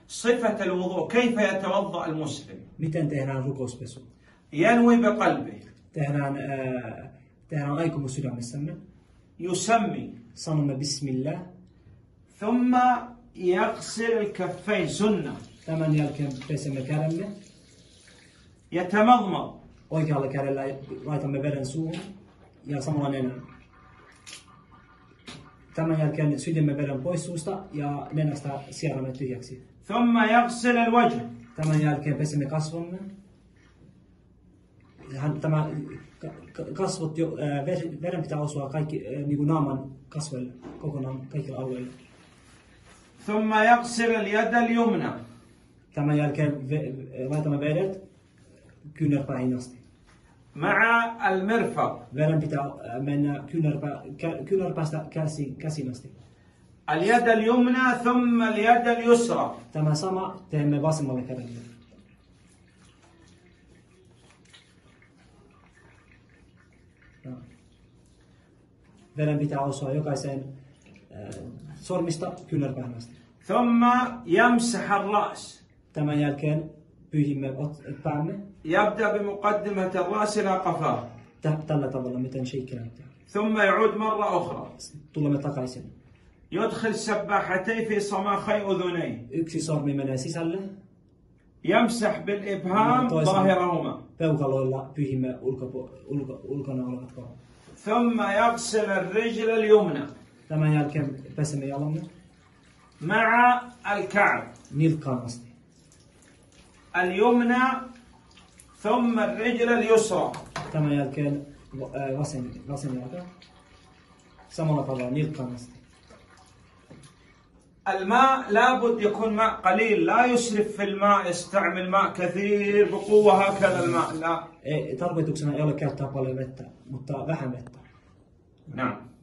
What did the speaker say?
صفة الوضوء، كيف يتوضأ المسلم؟ Miten tehdään rukouspesu? ينوي بقلبه، Tehdään aikomus sydämessämme. يسمي، Sanomme bismillah. ثم يغسل الكفين سنة، Tämän jälkeen pesemme kädemme. يتمضمض، Oikealla kädellä laitamme veden suuhun ja samalla nenään. Tämän jälkeen syljemme veden pois suusta ja nenästä sieramme tyhjäksi. ثم يغسل الوجه، Tämän jälkeen pesemme kasvomme. Tämä kasvot veden pitää osua kaikki niin kuin naaman kasvoille kokonaan kaikilla alueilla. ثم يغسل اليد اليمنى، Tämän jälkeen laitamme vedet kyynärpäihin asti. مع المرفق، Veden pitää mennä kyynärpäästä käsiin asti. اليد اليمنى ثم اليد اليسرى. Tämä sama teemme vasemmalle kädelle. Veden pitää osua jokaiseen sormista kyynärpäähän asti. ثم يمسح الرأس، Tämän jälkeen pyyhimme päämme. يبدأ بمقدمة الرأس إلى قفاه، Tällä tavalla, miten sheikki näyttää. ثم يعود مرة أخرى، Tulemme takaisin. يدخل سباحتيه في صماخي أذنيه، Yksi sormi menee sisälle. يمسح بالإبهام ظاهرهما، Peukaloilla pyyhimme ulkona olevat kohdat. ثم يغسل الرجل اليمنى Tämän jälkeen pesemme jalamme مع الكعب، nilkkaan asti. اليمنى ثم الرجل اليسرى. Tämän jälkeen vasen jalka. Samalla tavalla nilkkaan asti. الماء لابد يكون ماء قليل، لا يسرف في الماء، يستعمل ماء كثير بقوة هكذا الماء، لا. Tarkoituksena ei ole käyttää paljon vettä, mutta vähän vettä. نعم.